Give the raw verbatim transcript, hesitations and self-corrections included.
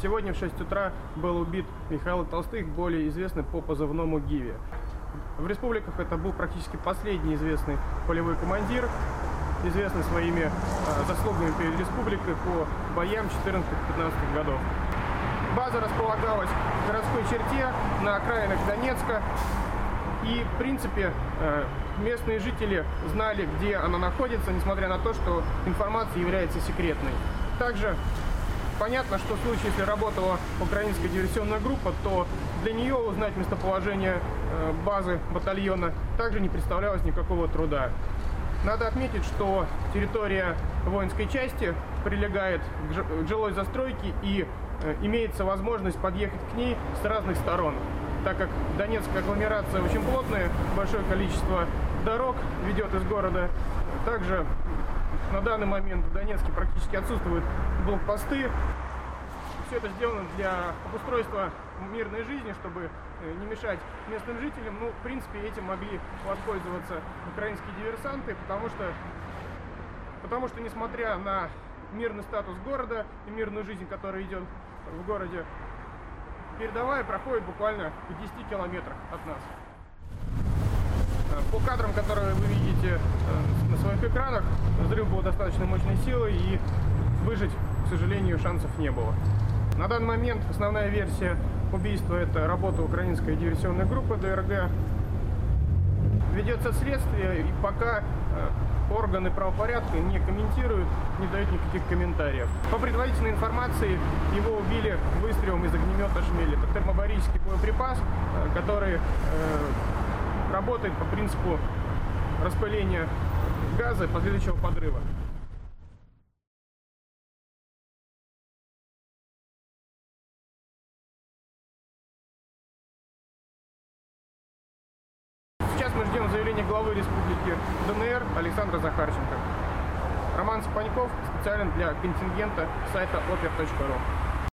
Сегодня в шесть утра был убит Михаил Толстых, более известный по позывному Гиви. В республиках это был практически последний известный полевой командир, известный своими э, заслугами перед республикой по боям четырнадцатых-пятнадцатых годов. База располагалась в городской черте на окраинах Донецка. И, в принципе, э, местные жители знали, где она находится, несмотря на то, что информация является секретной. Также понятно, что в случае, если работала украинская диверсионная группа, то для нее узнать местоположение э, базы батальона также не представлялось никакого труда. Надо отметить, что территория воинской части прилегает к жилой застройке и э, имеется возможность подъехать к ней с разных сторон. Так как Донецкая агломерация очень плотная, большое количество дорог ведет из города. Также на данный момент в Донецке практически отсутствуют блокпосты. Все это сделано для обустройства мирной жизни, чтобы не мешать местным жителям. Ну, в принципе, этим могли воспользоваться украинские диверсанты, потому что, потому что несмотря на мирный статус города и мирную жизнь, которая идет в городе, передовая проходит буквально в десяти километрах от нас. По кадрам, которые вы видите на своих экранах, взрыв был достаточно мощной силой, и выжить, к сожалению, шансов не было. На данный момент основная версия убийства – это работа украинской диверсионной группы ДРГ. Ведется следствие, и пока органы правопорядка не комментируют, не дают никаких комментариев. По предварительной информации, его убили выстрелом из огнемета «Шмель». Это термобарический боеприпас, который э, работает по принципу распыления газа и последующего подрыва. Сейчас мы ждем заявления главы Республики ДНР Александра Захарченко. Роман Сапаньков специально для контингента сайта опер точка ру.